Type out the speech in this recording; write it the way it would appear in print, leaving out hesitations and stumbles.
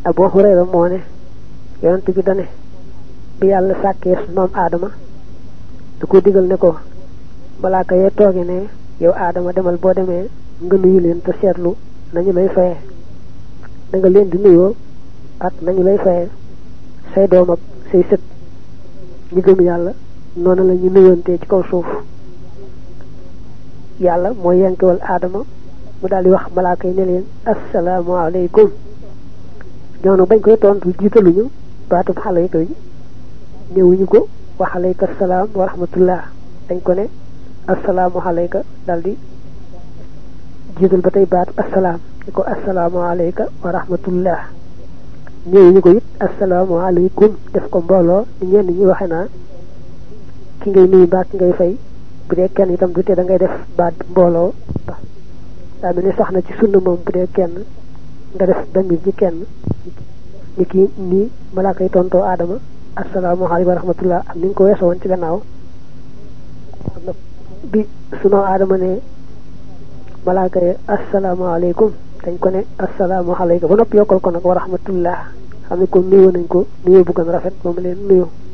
Abu Hurayra moo ne yonent bi dane bi yàlla sàkkee moom aadama da ko digal ne ko malaaka yee tooge ne yow aadama demal boo demee nga nuyu leen te seetlu nañu lay fayee da nga leen di nuyoo ak nañu lay fayee say doom ak say sët ñi gëm yàlla noonu la ñu nuyontee ci kaw suuf yàlla mooy yenkewal aadama mu daal di wax malaaka yi ne leen assalaamu alaykum ñoonu bañ koy tontu jiitaluñu baatub xalayka yi ñëwuñu ko wa alayka salaam wa rahmatullah dañ ko ne assalaamu alayka daal di jiital ba tey baatu assalaam ni ko assalaamu alayka wa rahmatullah ñëwuñu ko it assalaamu alaykum def ko mbooloo ni ñenn ñi waxe naa ki ngay nuyu baat ki ngay fay bu dee kenn itam du te da ngay def baat mbooloo daa mel ni sax na ci sunna moom bu dee kenn nga def damir ji kenn ni kii nii malaaka yi tontoo aadama assalaamu alaykum wa rahmatullah am ni nga ko weesoo woon ci gannaaw bi sunu aadama ne malaaka yi assalaamu alaykum dañ ko ne assalaamu alayka ba noppi yokkal ko nag wa rahmatullah xam ne ko nuyoo nañ ko nuyoo bu gën rafet moom leen nuyoo